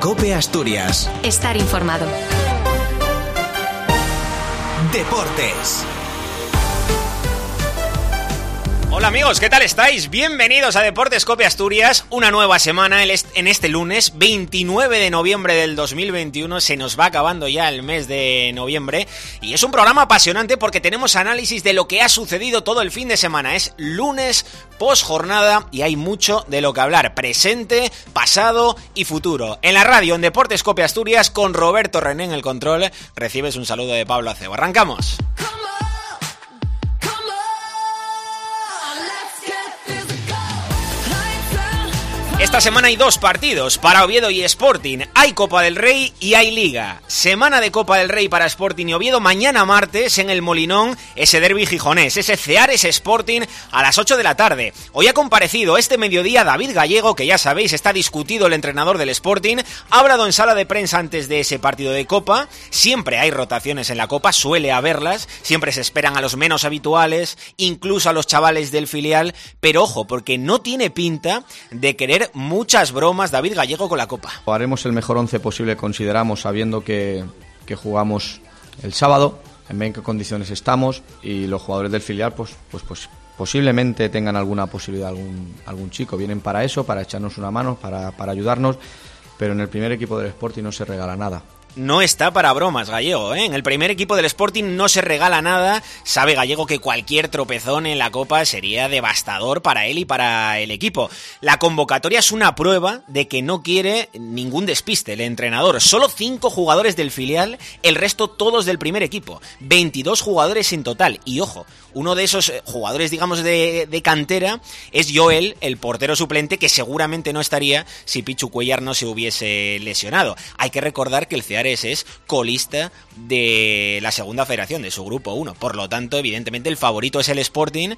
COPE Asturias. Estar informado. Deportes. Hola amigos, ¿qué tal estáis? Bienvenidos a Deportes COPE Asturias, una nueva semana en este lunes 29 de noviembre del 2021, se nos va acabando ya el mes de noviembre y es un programa apasionante porque tenemos análisis de lo que ha sucedido todo el fin de semana, es lunes post jornada y hay mucho de lo que hablar, presente, pasado y futuro. En la radio, en Deportes COPE Asturias, con Roberto René en el control, recibes un saludo de Pablo Acebo. ¡Arrancamos! Esta semana hay dos partidos para Oviedo y Sporting. Hay Copa del Rey y hay Liga. Semana de Copa del Rey para Sporting y Oviedo. Mañana martes en el Molinón, ese derbi gijonés, ese Ceares Sporting a las 8 de la tarde. Hoy ha comparecido este mediodía David Gallego, que ya sabéis, está discutido el entrenador del Sporting. Ha hablado en sala de prensa antes de ese partido de Copa. Siempre hay rotaciones en la Copa, suele haberlas. Siempre se esperan a los menos habituales, incluso a los chavales del filial. Pero ojo, porque no tiene pinta de querer muchas bromas David Gallego con la Copa. Haremos el mejor 11 posible, consideramos, sabiendo que jugamos el sábado, en qué condiciones estamos, y los jugadores del filial pues posiblemente tengan alguna posibilidad, algún chico. Vienen para eso, para echarnos una mano, para ayudarnos, pero en el primer equipo del Sporting no se regala nada. No está para bromas Gallego, ¿eh? En el primer equipo del Sporting no se regala nada. Sabe Gallego que cualquier tropezón en la Copa sería devastador para él y para el equipo. La convocatoria es una prueba de que no quiere ningún despiste el entrenador. Solo 5 jugadores del filial, el resto todos del primer equipo. 22 jugadores en total. Y ojo, uno de esos jugadores, digamos, de cantera es Joel, el portero suplente, que seguramente no estaría si Pichu Cuellar no se hubiese lesionado. Hay que recordar que el Ceares es colista de la segunda federación, de su grupo 1. Por lo tanto, evidentemente, el favorito es el Sporting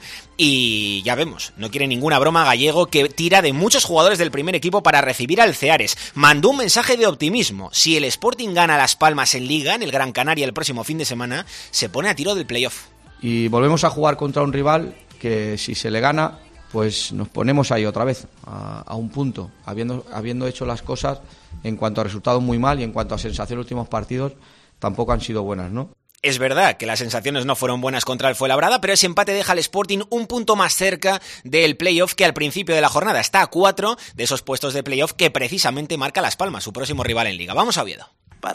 y ya vemos, no quiere ninguna broma Gallego, que tira de muchos jugadores del primer equipo para recibir al Ceares. Mandó un mensaje de optimismo. Si el Sporting gana Las Palmas en Liga, en el Gran Canaria el próximo fin de semana, se pone a tiro del playoff. Y volvemos a jugar contra un rival que, si se le gana, pues nos ponemos ahí otra vez, a un punto, habiendo hecho las cosas en cuanto a resultados muy mal y en cuanto a sensación, los últimos partidos tampoco han sido buenas, ¿no? Es verdad que las sensaciones no fueron buenas contra el Fuenlabrada, pero ese empate deja al Sporting un punto más cerca del playoff que al principio de la jornada. Está a 4 de esos puestos de playoff que precisamente marca Las Palmas, su próximo rival en Liga. Vamos a Oviedo.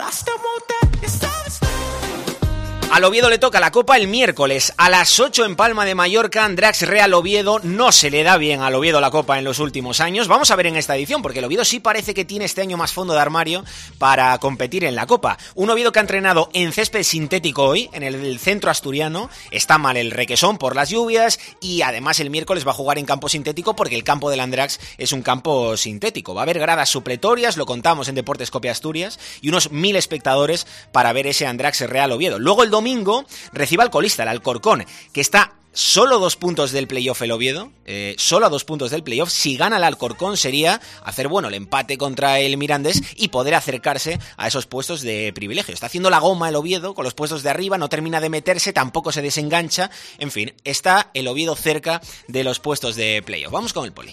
Al Oviedo le toca la Copa el miércoles a las 8 en Palma de Mallorca. Andrax Real Oviedo. No se le da bien al Oviedo la Copa en los últimos años. Vamos a ver en esta edición, porque el Oviedo sí parece que tiene este año más fondo de armario para competir en la Copa. Un Oviedo que ha entrenado en césped sintético hoy, en el centro asturiano. Está mal el Requesón por las lluvias y además el miércoles va a jugar en campo sintético porque el campo del Andrax es un campo sintético. Va a haber gradas supletorias, lo contamos en Deportes COPE Asturias, y unos 1000 espectadores para ver ese Andrax Real Oviedo. Luego el domingo recibe al colista, el Alcorcón, que está solo 2 puntos del playoff el Oviedo, solo a 2 puntos del playoff. Si gana el Alcorcón sería hacer el empate contra el Mirandés y poder acercarse a esos puestos de privilegio. Está haciendo la goma el Oviedo con los puestos de arriba, no termina de meterse, tampoco se desengancha. En fin, está el Oviedo cerca de los puestos de playoff. Vamos con el poli.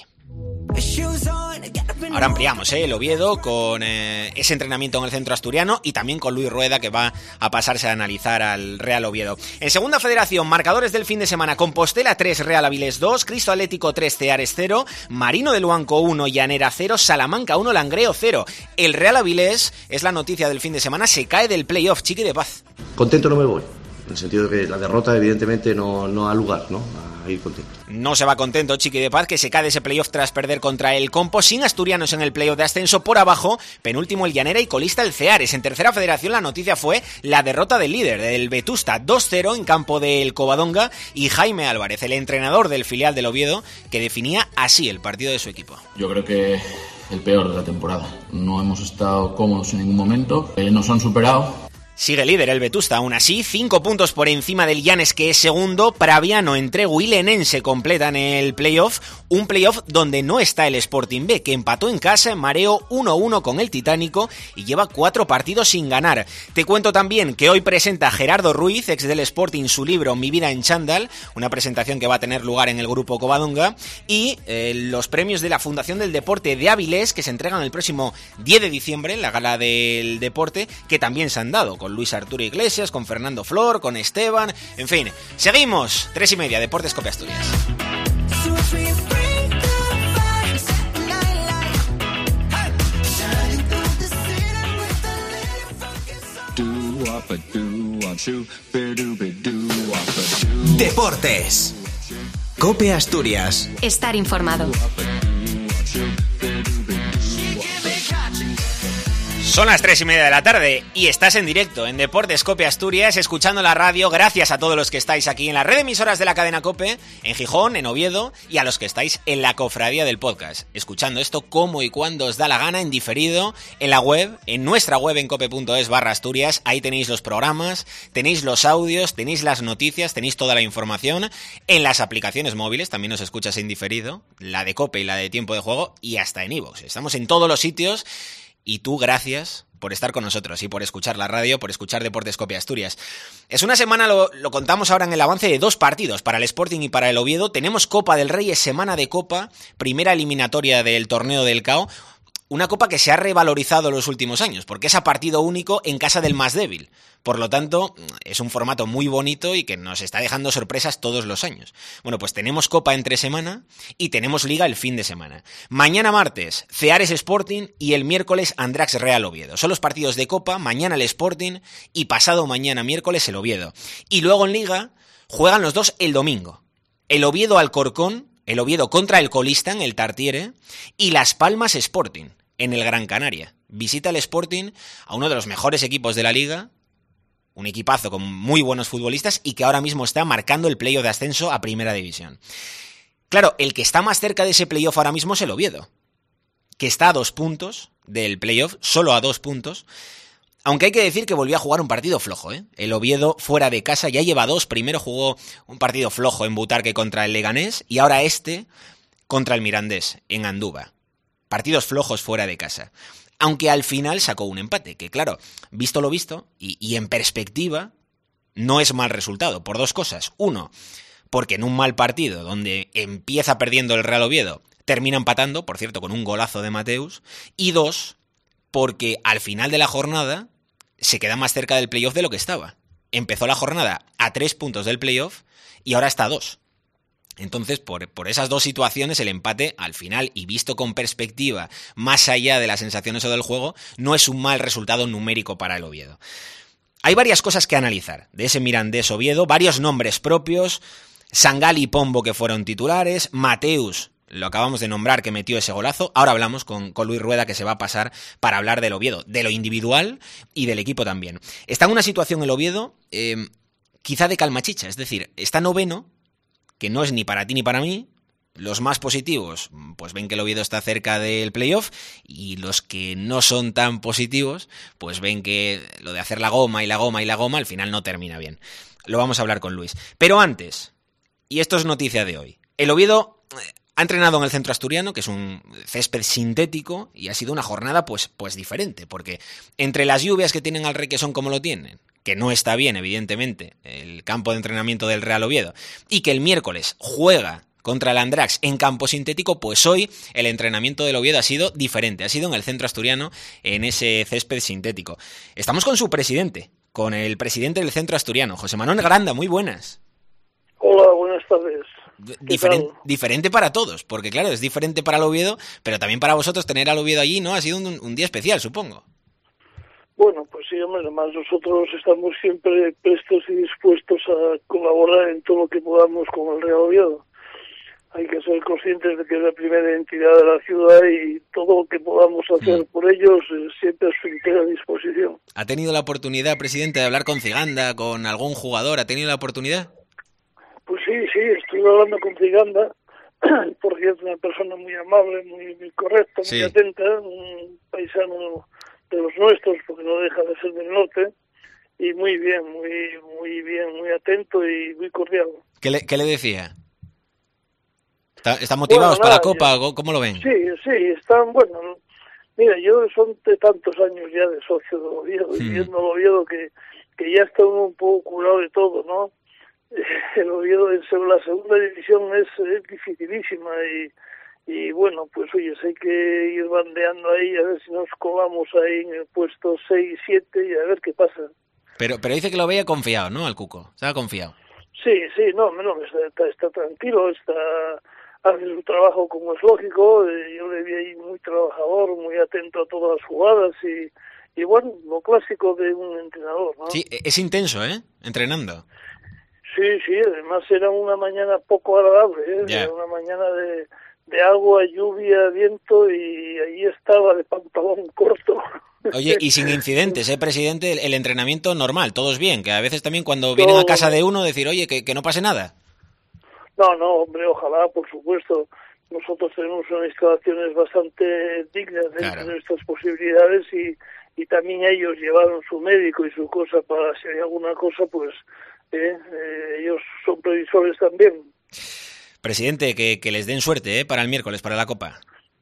Ahora ampliamos el Oviedo con ese entrenamiento en el centro asturiano y también con Luis Rueda, que va a pasarse a analizar al Real Oviedo. En segunda federación, marcadores del fin de semana: Compostela 3, Real Avilés 2, Cristo Atlético 3, Ceares 0, Marino de Luanco 1, Llanera 0, Salamanca 1, Langreo 0. El Real Avilés es la noticia del fin de semana, se cae del playoff. Chiqui de Paz. Contento no me voy, en el sentido de que la derrota evidentemente no ha lugar, ¿no? A ir contento. No se va contento Chiqui de Paz, que se cae de ese playoff tras perder contra el Compo, sin asturianos en el playoff de ascenso. Por abajo, penúltimo el Llanera y colista el Ceares. En tercera federación la noticia fue la derrota del líder, del Vetusta, 2-0 en campo del Covadonga, y Jaime Álvarez, el entrenador del filial del Oviedo, que definía así el partido de su equipo. Yo creo que el peor de la temporada. No hemos estado cómodos en ningún momento, nos han superado. Sigue líder el Vetusta, aún así, 5 puntos por encima del Llanes, que es segundo. Praviano, Entregu y Lenense completan el playoff, un playoff donde no está el Sporting B, que empató en casa en mareo 1-1 con el Titánico y lleva 4 partidos sin ganar. Te cuento también que hoy presenta Gerardo Ruiz, ex del Sporting, su libro Mi vida en chándal, una presentación que va a tener lugar en el Grupo Covadonga, y los premios de la Fundación del Deporte de Avilés, que se entregan el próximo 10 de diciembre, en la Gala del Deporte, que también se han dado con Luis Arturo Iglesias, con Fernando Flor, con Esteban, en fin. Seguimos, 3:30, Deportes Cope Asturias. Deportes. Cope Asturias. Estar informado. Son las 3:30 de la tarde y estás en directo en Deportes Cope Asturias, escuchando la radio. Gracias a todos los que estáis aquí en la red de emisoras de la cadena Cope, en Gijón, en Oviedo, y a los que estáis en la cofradía del podcast, escuchando esto como y cuando os da la gana, en diferido, en la web, en nuestra web en cope.es/Asturias. Ahí tenéis los programas, tenéis los audios, tenéis las noticias, tenéis toda la información. En las aplicaciones móviles también nos escuchas en diferido, la de Cope y la de Tiempo de Juego, y hasta en iVoox. Estamos en todos los sitios. Y tú, gracias por estar con nosotros y por escuchar la radio, por escuchar Deportes Cope Asturias. Es una semana, lo contamos ahora en el avance, de 2 partidos para el Sporting y para el Oviedo. Tenemos Copa del Rey, es semana de Copa, primera eliminatoria del torneo del CAO. Una copa que se ha revalorizado en los últimos años, porque es a partido único en casa del más débil. Por lo tanto, es un formato muy bonito y que nos está dejando sorpresas todos los años. Bueno, pues tenemos copa entre semana y tenemos liga el fin de semana. Mañana martes, Ceares Sporting, y el miércoles Andrax Real Oviedo. Son los partidos de copa, mañana el Sporting y pasado mañana miércoles el Oviedo. Y luego en liga juegan los dos el domingo. El Oviedo Alcorcón, el Oviedo contra el Colistán, el Tartiere, y Las Palmas Sporting, en el Gran Canaria. Visita el Sporting a uno de los mejores equipos de la liga, un equipazo con muy buenos futbolistas y que ahora mismo está marcando el playoff de ascenso a Primera División. Claro, el que está más cerca de ese playoff ahora mismo es el Oviedo, que está a 2 puntos del playoff, solo a 2 puntos, aunque hay que decir que volvió a jugar un partido flojo, ¿eh? El Oviedo fuera de casa ya lleva 2, primero jugó un partido flojo en Butarque contra el Leganés y ahora contra el Mirandés en Andúba. Partidos flojos fuera de casa. Aunque al final sacó un empate, que claro, visto lo visto, y en perspectiva, no es mal resultado, por 2 cosas. 1, porque en un mal partido, donde empieza perdiendo el Real Oviedo, termina empatando, por cierto, con un golazo de Mateus. Y 2, porque al final de la jornada se queda más cerca del playoff de lo que estaba. Empezó la jornada a 3 puntos del playoff y ahora está a 2. Entonces, por esas 2 situaciones, el empate, al final, y visto con perspectiva, más allá de las sensaciones o del juego, no es un mal resultado numérico para el Oviedo. Hay varias cosas que analizar de ese Mirandés Oviedo, varios nombres propios, Sangal y Pombo, que fueron titulares, Mateus, lo acabamos de nombrar, que metió ese golazo. Ahora hablamos con Luis Rueda, que se va a pasar para hablar del Oviedo, de lo individual y del equipo también. Está en una situación el Oviedo, quizá de calmachicha, es decir, está noveno, que no es ni para ti ni para mí. Los más positivos, pues ven que el Oviedo está cerca del playoff, y los que no son tan positivos, pues ven que lo de hacer la goma al final no termina bien. Lo vamos a hablar con Luis. Pero antes, y esto es noticia de hoy, el Oviedo ha entrenado en el centro asturiano, que es un césped sintético, y ha sido una jornada pues diferente, porque entre las lluvias que tienen al Rey, que son como lo tienen, que no está bien, evidentemente, el campo de entrenamiento del Real Oviedo, y que el miércoles juega contra el Andrax en campo sintético, pues hoy el entrenamiento del Oviedo ha sido diferente, ha sido en el centro asturiano, en ese césped sintético. Estamos con su presidente, con el presidente del centro asturiano, José Manuel Granda. Muy buenas. Hola, buenas tardes. Diferente para todos, porque claro, es diferente para el Oviedo, pero también para vosotros tener al Oviedo allí, ¿no? Ha sido un día especial, supongo. Bueno, pues sí, hombre, además nosotros estamos siempre prestos y dispuestos a colaborar en todo lo que podamos con el Real Oviedo. Hay que ser conscientes de que es la primera entidad de la ciudad y todo lo que podamos hacer por ellos siempre a su entera disposición. ¿Ha tenido la oportunidad, presidente, de hablar con Ciganda, con algún jugador? ¿Ha tenido la oportunidad? Pues sí, estuve hablando con Ciganda, porque es una persona muy amable, muy correcta, muy atenta, un paisano de los nuestros, porque no deja de ser del norte, muy bien, muy bien, muy atento y muy cordial. ¿Qué le decía? ¿Están motivados para la Copa? ¿Cómo lo ven? Sí, están, bueno, mira, yo son de tantos años ya de socio de Oviedo, viendo el Oviedo que ya está uno un poco curado de todo, ¿no? El Oviedo en la segunda división es dificilísima y bueno, pues oye, hay que ir bandeando ahí a ver si nos colamos ahí en el puesto 6, 7 y a ver qué pasa. Pero dice que lo veía confiado, ¿no, al Cuco? Estaba confiado. Sí, no, está tranquilo, hace su trabajo como es lógico, yo le vi ahí muy trabajador, muy atento a todas las jugadas y bueno, lo clásico de un entrenador, ¿no? Sí, es intenso, Entrenando. Sí, además era una mañana poco agradable, Yeah. Era una mañana de agua, lluvia, viento y ahí estaba de pantalón corto. Oye, y sin incidentes, presidente, el entrenamiento normal, todos bien, que a veces también cuando vienen a casa de uno decir, oye, que no pase nada. No, hombre, ojalá, por supuesto. Nosotros tenemos unas instalaciones bastante dignas dentro de nuestras posibilidades y también ellos llevaron su médico y su cosa para si hay alguna cosa, pues ellos son previsores también. Presidente, que les den suerte para el miércoles, para la Copa.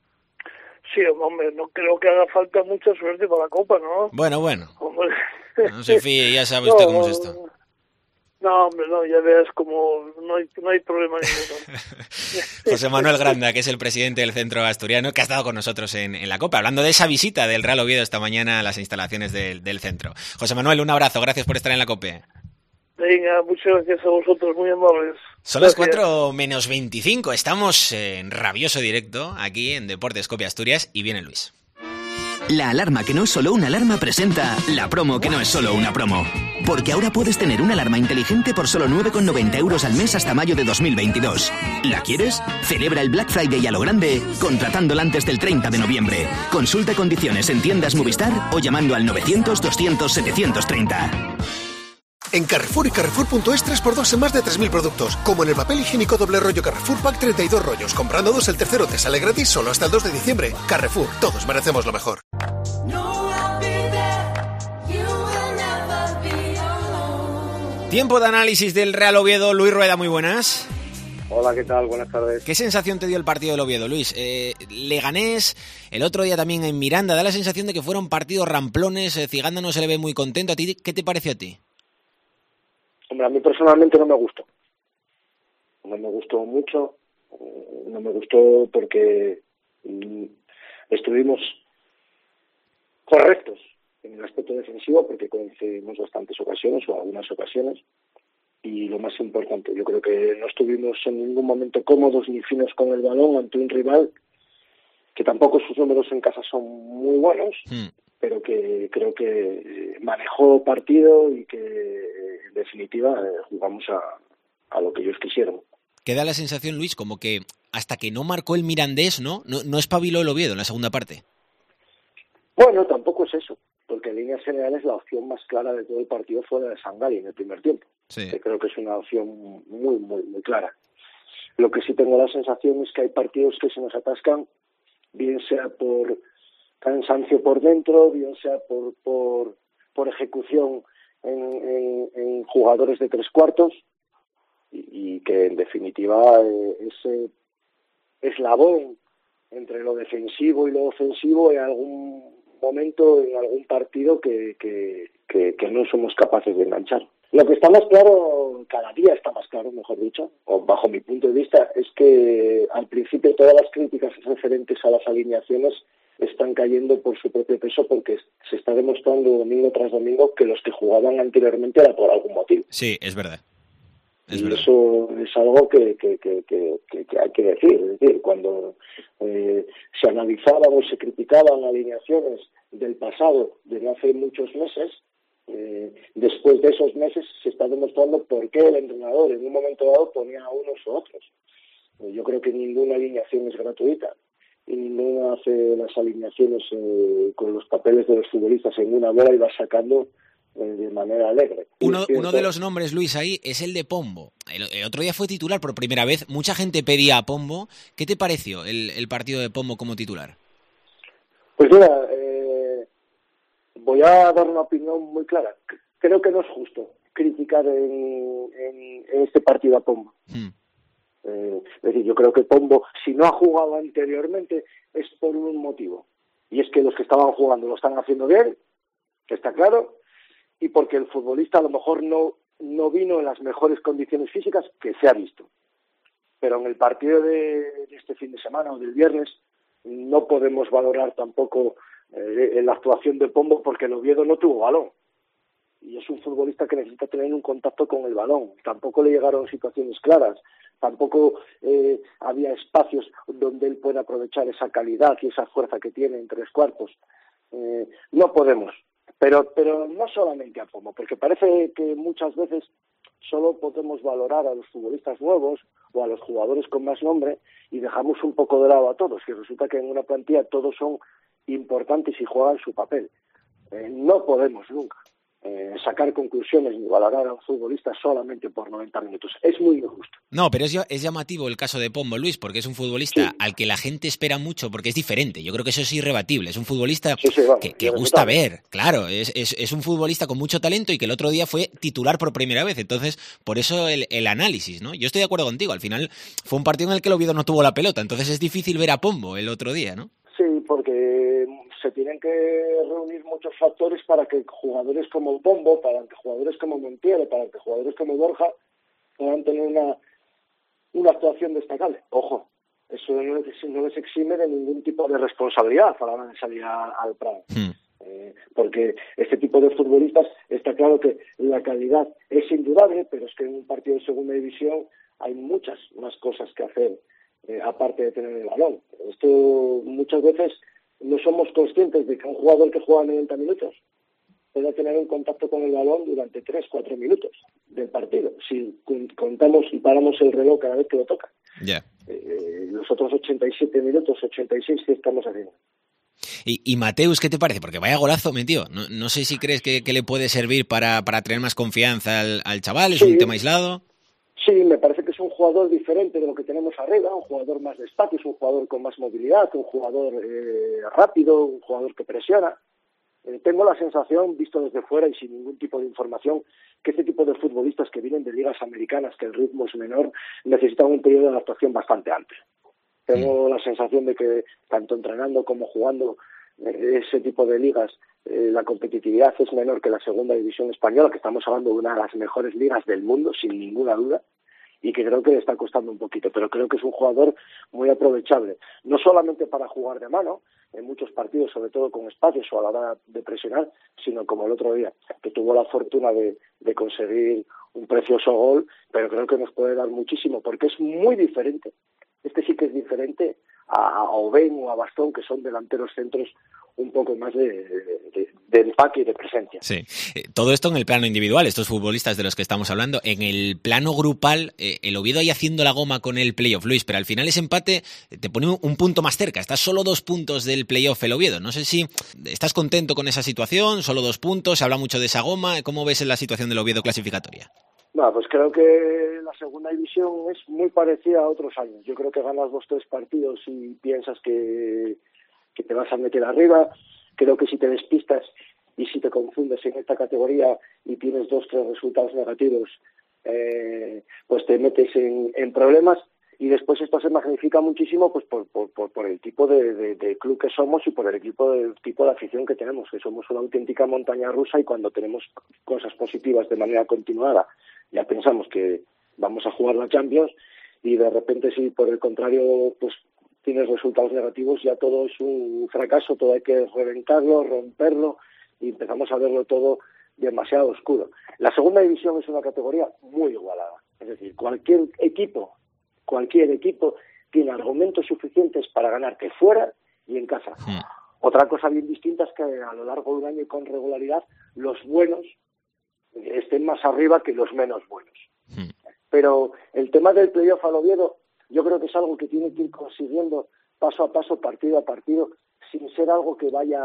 Sí, hombre, no creo que haga falta mucha suerte para la Copa, ¿no? Bueno. Hombre. No se fíe, ya sabe usted cómo es esto. No, hombre, no, ya veas como no hay problema ninguno. José Manuel Granda, que es el presidente del Centro Asturiano, que ha estado con nosotros en la Copa, hablando de esa visita del Real Oviedo esta mañana a las instalaciones del centro. José Manuel, un abrazo, gracias por estar en la COPE. Venga, muchas gracias a vosotros, muy amables. Son las 4:25, estamos en rabioso directo aquí en Deportes COPE Asturias y viene Luis. La alarma que no es solo una alarma presenta la promo que no es solo una promo. Porque ahora puedes tener una alarma inteligente por solo 9,90 € al mes hasta mayo de 2022. ¿La quieres? Celebra el Black Friday a lo grande contratándola antes del 30 de noviembre. Consulta condiciones en tiendas Movistar o llamando al 900-200-730. En Carrefour y Carrefour.es 3x2 en más de 3.000 productos. Como en el papel higiénico doble rollo Carrefour Pack 32 rollos. Comprando 2 el tercero te sale gratis solo hasta el 2 de diciembre. Carrefour, todos merecemos lo mejor. Tiempo de análisis del Real Oviedo. Luis Rueda, muy buenas. Hola, ¿qué tal? Buenas tardes. ¿Qué sensación te dio el partido del Oviedo, Luis? Leganés, el otro día también en Miranda, da la sensación de que fueron partidos ramplones, Ciganda no se le ve muy contento. ¿A ti qué te pareció a ti? Hombre, a mí personalmente no me gustó. No me gustó mucho. No me gustó porque estuvimos correctos en el aspecto defensivo porque coincidimos bastantes ocasiones o algunas ocasiones. Y lo más importante, yo creo que no estuvimos en ningún momento cómodos ni finos con el balón ante un rival que tampoco sus números en casa son muy buenos, pero que creo que manejó partido y que en definitiva jugamos a lo que ellos quisieron. Queda la sensación, Luis, como que hasta que no marcó el Mirandés, no espabiló el Oviedo en la segunda parte. Bueno, tampoco es eso, porque en líneas generales la opción más clara de todo el partido fue la de Sangali en el primer tiempo. Sí. Que creo que es una opción muy, muy, muy clara. Lo que sí tengo la sensación es que hay partidos que se nos atascan, bien sea por cansancio por dentro, bien sea por ejecución en jugadores de tres cuartos, y que en definitiva ese eslabón entre lo defensivo y lo ofensivo en algún momento, en algún partido que no somos capaces de enganchar. Lo que está más claro, cada día está más claro, mejor dicho, o bajo mi punto de vista, es que al principio todas las críticas referentes a las alineaciones están cayendo por su propio peso porque se está demostrando domingo tras domingo que los que jugaban anteriormente era por algún motivo. Sí, es verdad. Eso es algo que hay que decir. Es decir, cuando se analizaban o se criticaban alineaciones del pasado, desde hace muchos meses, después de esos meses se está demostrando por qué el entrenador en un momento dado ponía a unos u otros. Yo creo que ninguna alineación es gratuita y ninguno hace las alineaciones con los papeles de los futbolistas en una bola y va sacando de manera alegre. Uno de los nombres, Luis, ahí es el de Pombo. El otro día fue titular por primera vez. Mucha gente pedía a Pombo. ¿Qué te pareció el partido de Pombo como titular? Pues mira, voy a dar una opinión muy clara. creo que no es justo criticar en este partido a Pombo. Es decir, yo creo que Pombo, si no ha jugado anteriormente, es por un motivo. Y es que los que estaban jugando lo están haciendo bien, que está claro, y porque el futbolista a lo mejor no vino en las mejores condiciones físicas, que se ha visto. Pero en el partido de este fin de semana o del viernes no podemos valorar tampoco la actuación de Pombo, porque el Oviedo no tuvo balón. Y es un futbolista que necesita tener un contacto con el balón. Tampoco le llegaron situaciones claras. Tampoco había espacios donde él pueda aprovechar esa calidad y esa fuerza que tiene en tres cuartos. No podemos. Pero no solamente a Pombo, porque parece que muchas veces solo podemos valorar a los futbolistas nuevos o a los jugadores con más nombre y dejamos un poco de lado a todos. Y resulta que en una plantilla todos son importantes y juegan su papel. No podemos nunca sacar conclusiones ni valorar a un futbolista solamente por 90 minutos. Es muy injusto. No, pero es llamativo el caso de Pombo, Luis, porque es un futbolista al que la gente espera mucho, porque es diferente. Yo creo que eso es irrebatible. Es un futbolista que gusta ver. Claro, es un futbolista con mucho talento y que el otro día fue titular por primera vez. Entonces, por eso el análisis, ¿no? Yo estoy de acuerdo contigo. Al final fue un partido en el que el Oviedo no tuvo la pelota. Entonces es difícil ver a Pombo el otro día, ¿no? Sí, porque se tienen que reunir muchos factores para que jugadores como Pombo, para que jugadores como Montiel, para que jugadores como Borja puedan tener una actuación destacable. Ojo, eso no les exime de ningún tipo de responsabilidad a la hora de salir al Prado. Porque este tipo de futbolistas, está claro que la calidad es indudable, pero es que en un partido de segunda división hay muchas más cosas que hacer, aparte de tener el balón. Esto muchas veces no somos conscientes de que un jugador que juega 90 minutos puede tener un contacto con el balón durante 3-4 minutos del partido, si contamos y paramos el reloj cada vez que lo toca. Los otros 87 minutos, 86 que estamos haciendo. Y Mateus, ¿qué te parece? Porque vaya golazo metió. No sé si crees que le puede servir para tener más confianza al chaval. ¿Es un tema aislado? Sí, me parece que es un jugador diferente de lo que tenemos arriba, un jugador más de espacio, un jugador con más movilidad, un jugador rápido, un jugador que presiona. Tengo la sensación, visto desde fuera y sin ningún tipo de información, que este tipo de futbolistas que vienen de ligas americanas, que el ritmo es menor, necesitan un periodo de adaptación bastante amplio. Tengo la sensación de que, tanto entrenando como jugando ese tipo de ligas, la competitividad es menor que la segunda división española, que estamos hablando de una de las mejores ligas del mundo, sin ninguna duda, y que creo que le está costando un poquito, pero creo que es un jugador muy aprovechable, no solamente para jugar de mano, en muchos partidos, sobre todo con espacios o a la hora de presionar, sino como el otro día, que tuvo la fortuna de conseguir un precioso gol, pero creo que nos puede dar muchísimo, porque es muy diferente. Este sí que es diferente a Oben o a Bastón, que son delanteros centros un poco más de empaque y de presencia. Sí. Todo esto en el plano individual, estos futbolistas de los que estamos hablando. En el plano grupal, el Oviedo ahí haciendo la goma con el playoff, Luis, pero al final ese empate te pone un punto más cerca. Estás solo 2 puntos del playoff el Oviedo. No sé si estás contento con esa situación, solo 2 puntos, se habla mucho de esa goma. ¿Cómo ves la situación del Oviedo clasificatoria? Pues creo que la segunda división es muy parecida a otros años. Yo creo que ganas 2-3 partidos y piensas que te vas a meter arriba. Creo que si te despistas y si te confundes en esta categoría y tienes 2-3 resultados negativos, pues te metes en problemas. Y después esto se magnifica muchísimo pues por el tipo de club que somos y por el tipo de afición que tenemos, que somos una auténtica montaña rusa, y cuando tenemos cosas positivas de manera continuada ya pensamos que vamos a jugar la Champions, y de repente si por el contrario pues tienes resultados negativos, ya todo es un fracaso, todo hay que reventarlo, romperlo, y empezamos a verlo todo demasiado oscuro. La segunda división es una categoría muy igualada, es decir, cualquier equipo tiene argumentos suficientes para ganarte fuera y en casa. Otra cosa bien distinta es que a lo largo de un año y con regularidad los buenos estén más arriba que los menos buenos. Pero el tema del playoff al Oviedo yo creo que es algo que tiene que ir consiguiendo paso a paso, partido a partido, sin ser algo que vaya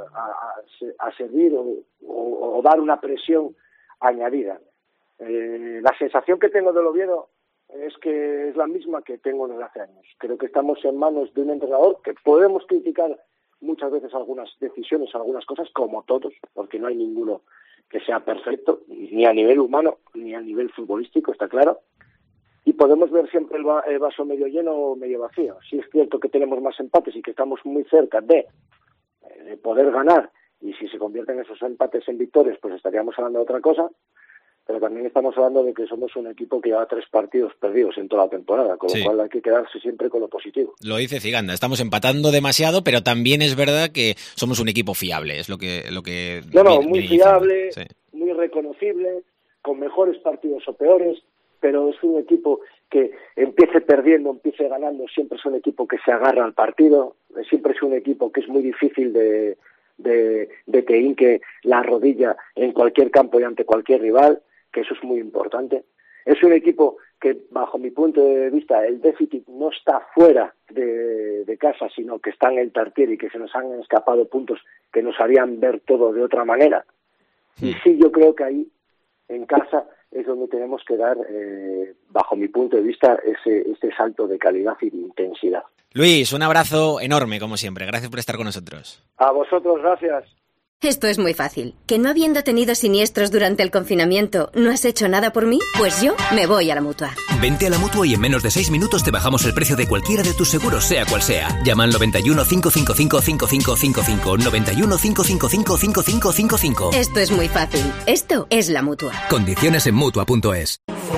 a servir o dar una presión añadida. La sensación que tengo del Oviedo es que es la misma que tengo desde hace años. Creo que estamos en manos de un entrenador que podemos criticar muchas veces algunas decisiones, algunas cosas, como todos, porque no hay ninguno que sea perfecto, ni a nivel humano ni a nivel futbolístico, está claro. Y podemos ver siempre el vaso medio lleno o medio vacío. Sí es cierto que tenemos más empates y que estamos muy cerca de poder ganar, y si se convierten esos empates en victorias, pues estaríamos hablando de otra cosa, pero también estamos hablando de que somos un equipo que lleva 3 partidos perdidos en toda la temporada, con lo cual hay que quedarse siempre con lo positivo. Lo dice Ciganda, estamos empatando demasiado, pero también es verdad que somos un equipo fiable, es lo que muy fiable, sí, muy reconocible, con mejores partidos o peores, pero es un equipo que empiece perdiendo, empiece ganando, siempre es un equipo que se agarra al partido, siempre es un equipo que es muy difícil de que hinque la rodilla en cualquier campo y ante cualquier rival, que eso es muy importante. Es un equipo que, bajo mi punto de vista, el déficit no está fuera de casa, sino que está en el Tartiere y que se nos han escapado puntos que nos harían ver todo de otra manera. Y sí, yo creo que ahí, en casa, es donde tenemos que dar, bajo mi punto de vista, ese salto de calidad y de intensidad. Luis, un abrazo enorme, como siempre. Gracias por estar con nosotros. A vosotros, gracias. Esto es muy fácil. ¿Que no habiendo tenido siniestros durante el confinamiento, no has hecho nada por mí? Pues yo me voy a la Mutua. Vente a la Mutua y en menos de 6 minutos te bajamos el precio de cualquiera de tus seguros, sea cual sea. Llama al 91 555 5555. 91 555 5555. Esto es muy fácil. Esto es la Mutua. Condiciones en Mutua.es.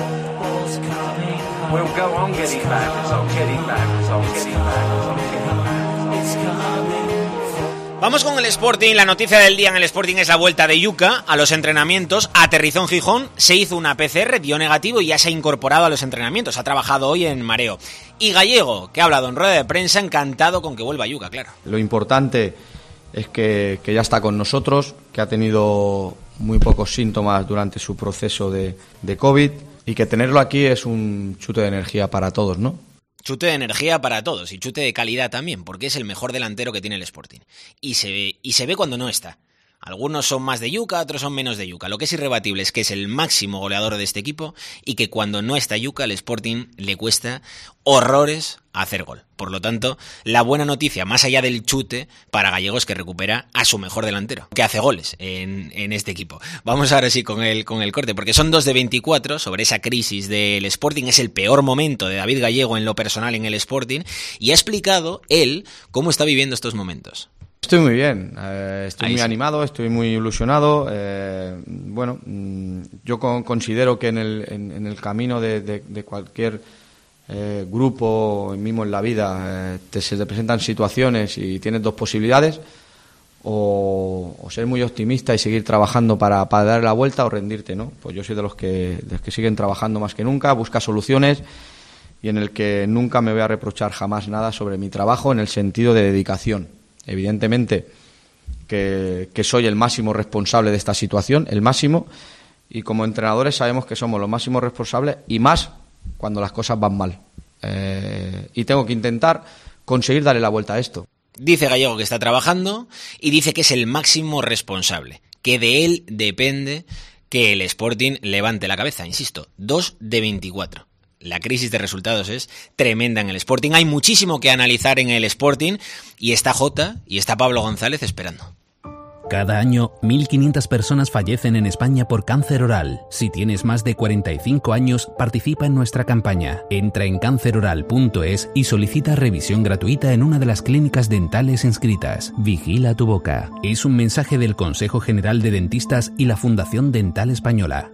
Vamos con el Sporting. La noticia del día en el Sporting es la vuelta de Yuka a los entrenamientos. Aterrizó en Gijón, se hizo una PCR, dio negativo y ya se ha incorporado a los entrenamientos. Ha trabajado hoy en Mareo. Y Gallego, que ha hablado en rueda de prensa, encantado con que vuelva Yuka, claro. Lo importante es que ya está con nosotros, que ha tenido muy pocos síntomas durante su proceso de COVID y que tenerlo aquí es un chute de energía para todos, ¿no? Chute de energía para todos y chute de calidad también, porque es el mejor delantero que tiene el Sporting. Y se ve cuando no está. Algunos son más de Yuka, otros son menos de Yuka. Lo que es irrebatible es que es el máximo goleador de este equipo y que cuando no está Yuka, el Sporting le cuesta horrores hacer gol. Por lo tanto, la buena noticia, más allá del chute, para Gallego es que recupera a su mejor delantero, que hace goles en este equipo. Vamos ahora sí con el corte, porque son 2 de 24 sobre esa crisis del Sporting. Es el peor momento de David Gallego en lo personal en el Sporting y ha explicado él cómo está viviendo estos momentos. Estoy muy bien, estoy muy animado, estoy muy ilusionado. Yo considero que en el camino de cualquier grupo, mismo en la vida, se te presentan situaciones y tienes 2 posibilidades, o ser muy optimista y seguir trabajando para dar la vuelta, o rendirte, ¿no? Pues yo soy de los que siguen trabajando más que nunca, busca soluciones, y en el que nunca me voy a reprochar jamás nada sobre mi trabajo en el sentido de dedicación. Evidentemente que soy el máximo responsable de esta situación, el máximo, y como entrenadores sabemos que somos los máximos responsables y más cuando las cosas van mal. Y tengo que intentar conseguir darle la vuelta a esto. Dice Gallego que está trabajando y dice que es el máximo responsable, que de él depende que el Sporting levante la cabeza. Insisto, 2 de 24. La crisis de resultados es tremenda en el Sporting. Hay muchísimo que analizar en el Sporting y está Jota y está Pablo González esperando. Cada año, 1.500 personas fallecen en España por cáncer oral. Si tienes más de 45 años, participa en nuestra campaña. Entra en canceroral.es y solicita revisión gratuita en una de las clínicas dentales inscritas. Vigila tu boca. Es un mensaje del Consejo General de Dentistas y la Fundación Dental Española.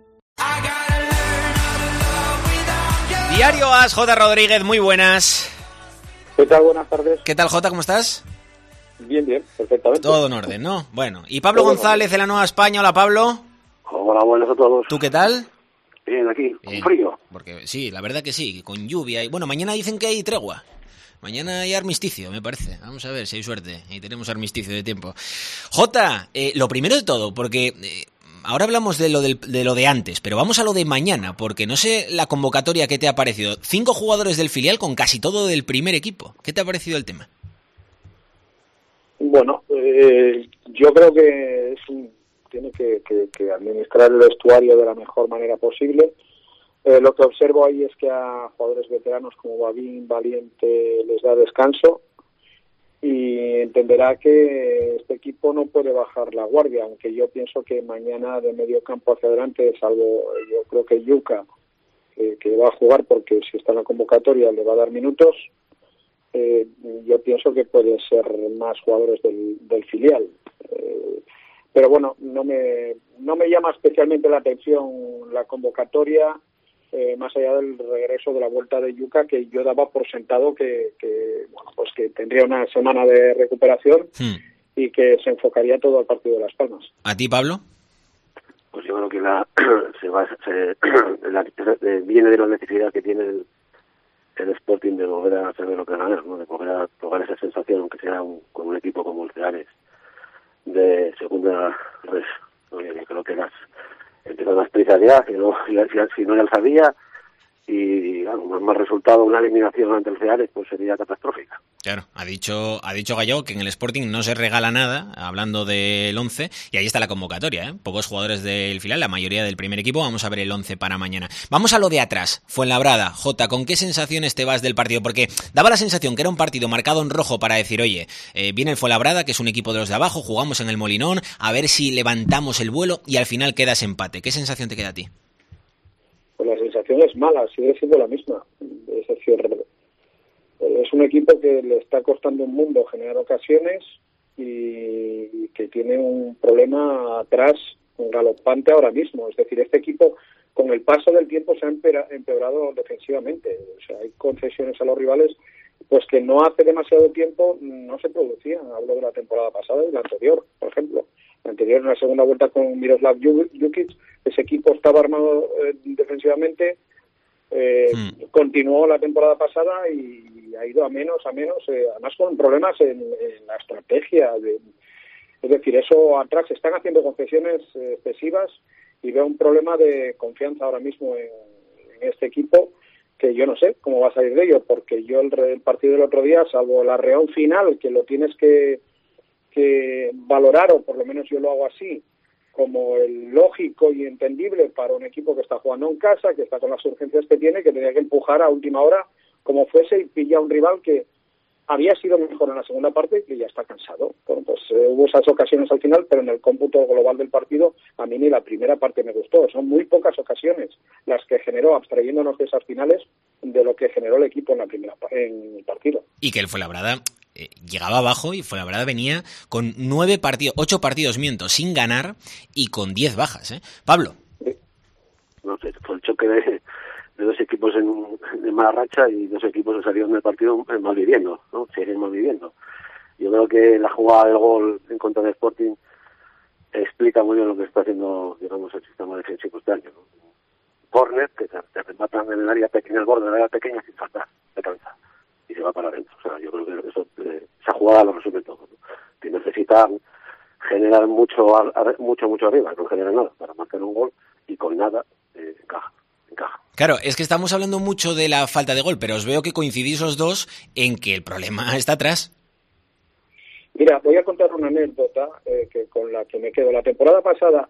Diario AS, J. Rodríguez, muy buenas. ¿Qué tal? Buenas tardes. ¿Qué tal, Jota? ¿Cómo estás? Bien, perfectamente. Todo en orden, ¿no? Bueno, y Pablo González de la Nueva España. Hola, Pablo. Hola, buenas a todos. ¿Tú qué tal? Bien, aquí, con frío. Porque sí, la verdad que sí, con lluvia. Y bueno, mañana dicen que hay tregua. Mañana hay armisticio, me parece. Vamos a ver si hay suerte y tenemos armisticio de tiempo. Jota, lo primero de todo, porque ahora hablamos de lo de antes, pero vamos a lo de mañana, porque no sé la convocatoria que te ha parecido. 5 jugadores del filial con casi todo del primer equipo. ¿Qué te ha parecido el tema? Bueno, yo creo que tiene que administrar el vestuario de la mejor manera posible. Lo que observo ahí es que a jugadores veteranos como Babín, Valiente les da descanso y entenderá que este equipo no puede bajar la guardia, aunque yo pienso que mañana de medio campo hacia adelante, salvo yo creo que Yuka, que va a jugar porque si está en la convocatoria le va a dar minutos, yo pienso que pueden ser más jugadores del filial. Pero bueno, no me llama especialmente la atención la convocatoria, más allá del regreso de la vuelta de Yuka, que yo daba por sentado que tendría una semana de recuperación y que se enfocaría todo al partido de Las Palmas. ¿A ti, Pablo? Pues yo creo que viene de la necesidad que tiene el Sporting de volver a hacer lo que ganar, ¿no? De volver a probar esa sensación, aunque sea con un equipo como el Ceares de segunda red. Yo creo que empiezan las prisas ya, si no ya lo sabía, y claro, un mal resultado, una eliminación ante el Ceares, pues sería catastrófica. Claro, ha dicho Gallego que en el Sporting no se regala nada, hablando del 11, y ahí está la convocatoria, ¿eh? Pocos jugadores del filial, la mayoría del primer equipo. Vamos a ver el 11 para mañana. Vamos a lo de atrás, Fuenlabrada. Jota, ¿con qué sensaciones te vas del partido? Porque daba la sensación que era un partido marcado en rojo para decir, oye, viene el Fuenlabrada, que es un equipo de los de abajo, jugamos en el Molinón, a ver si levantamos el vuelo, y al final quedas empate. ¿Qué sensación te queda a ti? Pues la sensación es mala, sigue siendo la misma. Es decir, es un equipo que le está costando un mundo generar ocasiones y que tiene un problema atrás galopante ahora mismo. Es decir, este equipo con el paso del tiempo se ha empeorado defensivamente. O sea, hay concesiones a los rivales pues que no hace demasiado tiempo no se producían. Hablo de la temporada pasada y la anterior, por ejemplo. La anterior, en la segunda vuelta con Miroslav Jukic, ese equipo estaba armado defensivamente, continuó la temporada pasada y ha ido a menos, además con problemas en la estrategia. Es decir, eso atrás se están haciendo concesiones excesivas y veo un problema de confianza ahora mismo en este equipo, que yo no sé cómo va a salir de ello, porque yo el partido del otro día, salvo el arreón final, que lo tienes que valorar, o por lo menos yo lo hago así, como el lógico y entendible para un equipo que está jugando en casa, que está con las urgencias que tiene, que tenía que empujar a última hora como fuese y pilla a un rival que había sido mejor en la segunda parte y que ya está cansado. Bueno, pues hubo esas ocasiones al final, pero en el cómputo global del partido a mí ni la primera parte me gustó. Son muy pocas ocasiones las que generó, abstrayéndonos de esas finales, de lo que generó el equipo en el partido. Y que el Fuenlabrada llegaba abajo y Fuenlabrada venía con 8 partidos sin ganar y con 10 bajas, ¿eh? Pablo. No sé, fue el choque de dos equipos en mala racha y dos equipos que salieron del partido malviviendo, ¿no? Siguen malviviendo. Yo creo que la jugada del gol en contra del Sporting explica muy bien lo que está haciendo, digamos, el sistema defensivo este año, ¿no? Corner, que te rematan en el área pequeña, el borde del área pequeña sin faltar de cabeza y se va para adentro. O sea, yo creo que esa jugada lo resume todo, ¿no? Que necesita generar mucho arriba, no genera nada para marcar un gol y con nada encaja. Claro, es que estamos hablando mucho de la falta de gol, pero os veo que coincidís los dos en que el problema está atrás. Mira, voy a contar una anécdota con la que me quedo. La temporada pasada,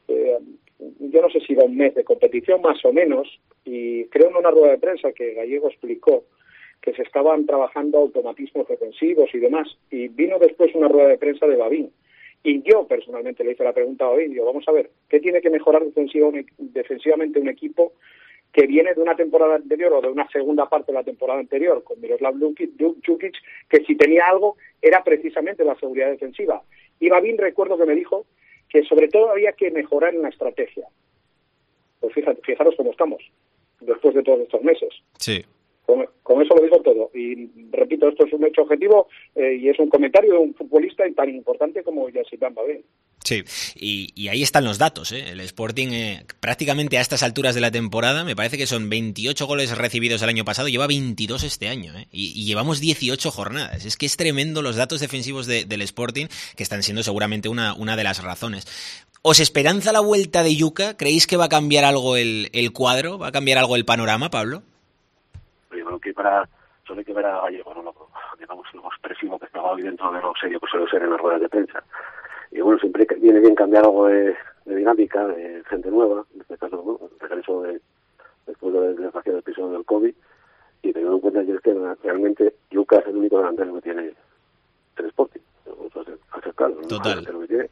yo no sé si iba un mes de competición más o menos, y creo en una rueda de prensa que Gallego explicó que se estaban trabajando automatismos defensivos y demás, y vino después una rueda de prensa de Babín. Y yo personalmente le hice la pregunta a Babín, digo, vamos a ver, ¿qué tiene que mejorar defensivamente un equipo que viene de una temporada anterior o de una segunda parte de la temporada anterior con Miroslav Jukic, que si tenía algo era precisamente la seguridad defensiva? Y Babín, recuerdo que me dijo que sobre todo había que mejorar en la estrategia. Pues fijaros cómo estamos después de todos estos meses. Sí. Con eso lo digo todo. Y repito, esto es un hecho objetivo y es un comentario de un futbolista tan importante como Yassine Babín. Sí, y ahí están los datos, ¿eh? El Sporting prácticamente a estas alturas de la temporada, me parece que son 28 goles recibidos el año pasado, lleva 22 este año, ¿eh? Y llevamos 18 jornadas. Es que es tremendo los datos defensivos del Sporting, que están siendo seguramente una de las razones. ¿Os esperanza la vuelta de Yuka? ¿Creéis que va a cambiar algo el cuadro? ¿Va a cambiar algo el panorama, Pablo? Yo creo que solo hay que ver a Gallego, ¿no? Digamos, lo expresivo que estaba hoy dentro de lo serio que suele ser en las ruedas de prensa. Y bueno, siempre viene bien cambiar algo de dinámica, de gente nueva, en este caso, ¿no? El regreso después de la desgracia del episodio del COVID, y teniendo en cuenta que realmente Yuka es el único delantero que tiene el Sporting. Claro, total.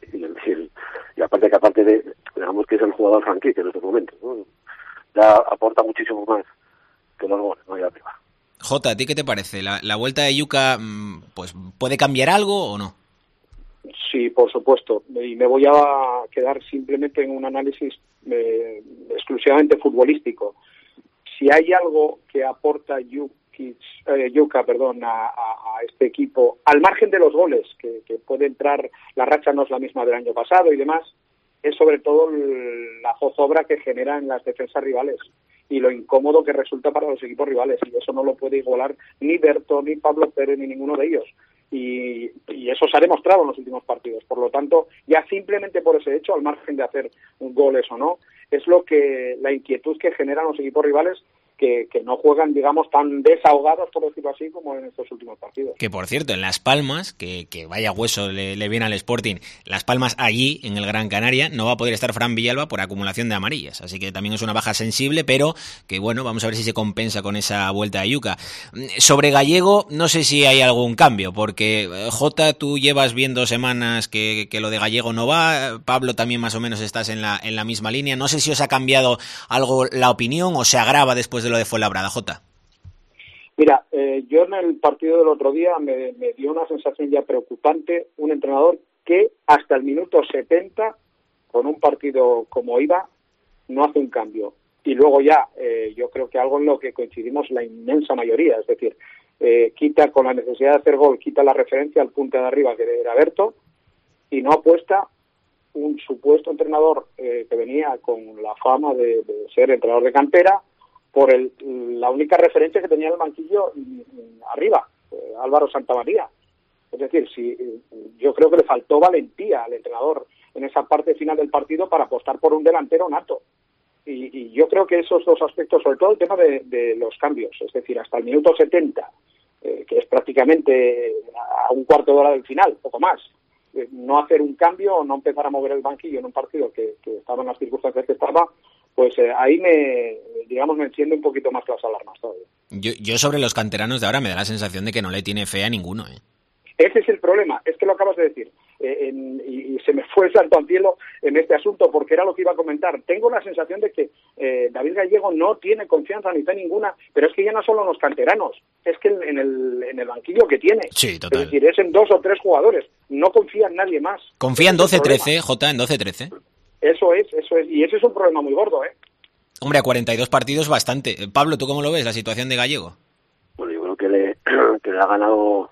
Y aparte de, digamos que es el jugador franquicia en estos momentos, ¿no? Ya aporta muchísimo más que los goles, ¿no? Ahí arriba. Jota, ¿a ti qué te parece? ¿La vuelta de Yuka pues puede cambiar algo o no? Sí, por supuesto. Y me voy a quedar simplemente en un análisis exclusivamente futbolístico. Si hay algo que aporta Yuka, a este equipo, al margen de los goles, que puede entrar, la racha no es la misma del año pasado y demás, es sobre todo la zozobra que genera en las defensas rivales y lo incómodo que resulta para los equipos rivales, y eso no lo puede igualar ni Berto, ni Pablo Pérez, ni ninguno de ellos. Y eso se ha demostrado en los últimos partidos. Por lo tanto, ya simplemente por ese hecho, al margen de hacer goles o no, es la inquietud que generan los equipos rivales que no juegan, digamos, tan desahogados, por decirlo así, como en estos últimos partidos. Que, por cierto, en Las Palmas, que vaya hueso le viene al Sporting, Las Palmas allí, en el Gran Canaria, no va a poder estar Fran Villalba por acumulación de amarillas. Así que también es una baja sensible, pero que, bueno, vamos a ver si se compensa con esa vuelta de Yuka. Sobre Gallego, no sé si hay algún cambio, porque, Jota, tú llevas bien 2 semanas que lo de Gallego no va, Pablo también más o menos estás en la misma línea. No sé si os ha cambiado algo la opinión o se agrava después de lo de Fuenlabrada, Jota. Mira, yo en el partido del otro día me dio una sensación ya preocupante, un entrenador que hasta el minuto 70, con un partido como iba, no hace un cambio. Y luego ya, yo creo que algo en lo que coincidimos la inmensa mayoría, es decir, quita con la necesidad de hacer gol, quita la referencia al punta de arriba que era Berto, y no apuesta un supuesto entrenador que venía con la fama de ser entrenador de cantera, por la única referencia que tenía en el banquillo arriba, Álvaro Santamaría. Es decir, yo creo que le faltó valentía al entrenador en esa parte final del partido para apostar por un delantero nato. Y yo creo que esos 2 aspectos, sobre todo el tema de los cambios, es decir, hasta el minuto 70, que es prácticamente a un cuarto de hora del final, poco más, no hacer un cambio o no empezar a mover el banquillo en un partido que estaba en las circunstancias que estaba, pues ahí me enciende un poquito más las alarmas todavía. Yo sobre los canteranos de ahora me da la sensación de que no le tiene fe a ninguno. Ese es el problema, es que lo acabas de decir. Y se me fue el santo al cielo en este asunto, porque era lo que iba a comentar. Tengo la sensación de que David Gallego no tiene confianza ni fe ninguna, pero es que ya no solo en los canteranos, es que en el banquillo que tiene. Sí, total. Es decir, es en 2 o 3 jugadores, no confía en nadie más. Confía en 12-13, Jota, en 12-13. Eso es, y ese es un problema muy gordo, ¿eh? Hombre, a 42 partidos bastante. Pablo, ¿tú cómo lo ves, la situación de Gallego? Bueno, yo creo que le ha ganado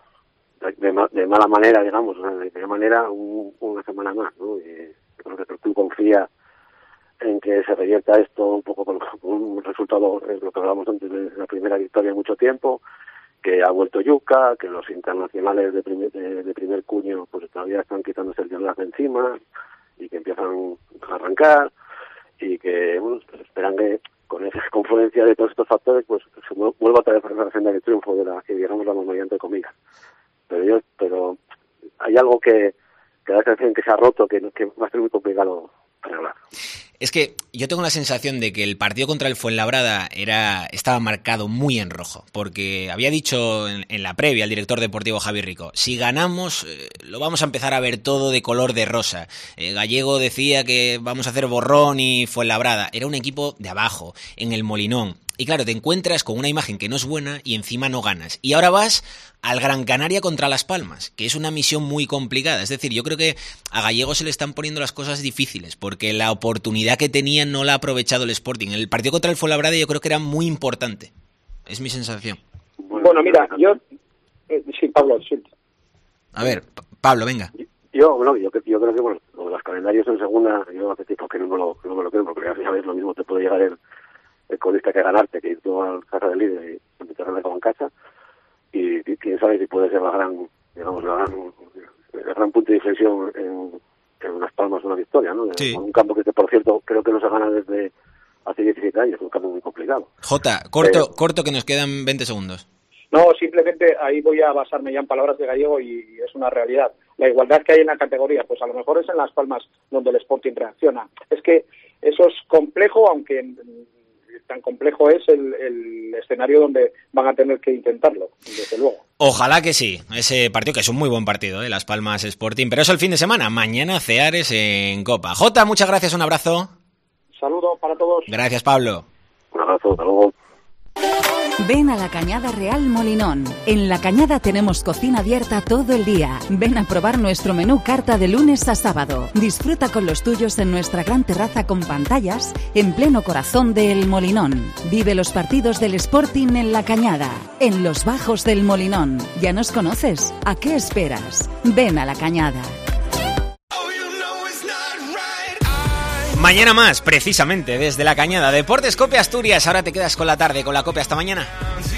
de mala manera, digamos, de qué manera una semana más, ¿no? Yo creo que el club confía en que se revierta esto un poco con un resultado, es lo que hablábamos antes de la primera victoria en mucho tiempo, que ha vuelto Yuka, que los internacionales de primer cuño pues todavía están quitándose el de encima y que empiezan a arrancar y que esperan que con esa confluencia de todos estos factores pues se vuelva a traer la senda de triunfo de la que digamos la normalidad entre comillas. Pero hay algo que da la sensación que se ha roto, que va a ser muy complicado arreglar. Es que yo tengo la sensación de que el partido contra el Fuenlabrada estaba marcado muy en rojo, porque había dicho en la previa el director deportivo Javi Rico, si ganamos lo vamos a empezar a ver todo de color de rosa. Gallego decía que vamos a hacer borrón y Fuenlabrada. Era un equipo de abajo, en el Molinón. Y claro, te encuentras con una imagen que no es buena y encima no ganas. Y ahora vas al Gran Canaria contra Las Palmas, que es una misión muy complicada. Es decir, yo creo que a Gallego se le están poniendo las cosas difíciles, porque la oportunidad que tenía no la ha aprovechado el Sporting. El partido contra el Fuenlabrada yo creo que era muy importante. Es mi sensación. Bueno, mira, sí, Pablo, sí. A ver, Pablo, venga. Yo creo que, bueno, los calendarios en segunda, yo hace tiempo que no me lo creo, porque ya sabes, lo mismo te puede llegar el colista que ganarte, que ir tú a casa del líder y empezar a ganar en casa, y quién sabe si puede ser el gran punto de inflexión en Las Palmas una victoria, ¿no? Sí. Un campo que por cierto creo que no se gana desde hace 17 años, un campo muy complicado. Jota, corto que nos quedan 20 segundos. No, simplemente ahí voy a basarme ya en palabras de Gallego y es una realidad. La igualdad que hay en la categoría, pues a lo mejor es en Las Palmas donde el Sporting reacciona. Es que eso es complejo, aunque tan complejo es el escenario donde van a tener que intentarlo, desde luego. Ojalá que sí, ese partido que es un muy buen partido, Las Palmas Sporting, pero eso el fin de semana, mañana Ceares en Copa. Jota, muchas gracias, un abrazo. Saludos para todos. Gracias, Pablo. Un abrazo, hasta luego. Ven a la Cañada Real Molinón. En la Cañada tenemos cocina abierta todo el día. Ven a probar nuestro menú carta de lunes a sábado. Disfruta con los tuyos en nuestra gran terraza con pantallas en pleno corazón de El Molinón. Vive los partidos del Sporting en la Cañada, en los bajos del Molinón. ¿Ya nos conoces? ¿A qué esperas? Ven a la Cañada. Mañana más, precisamente, desde la Cañada. Deportes Cope Asturias. Ahora te quedas con la tarde, con la Cope. Hasta mañana.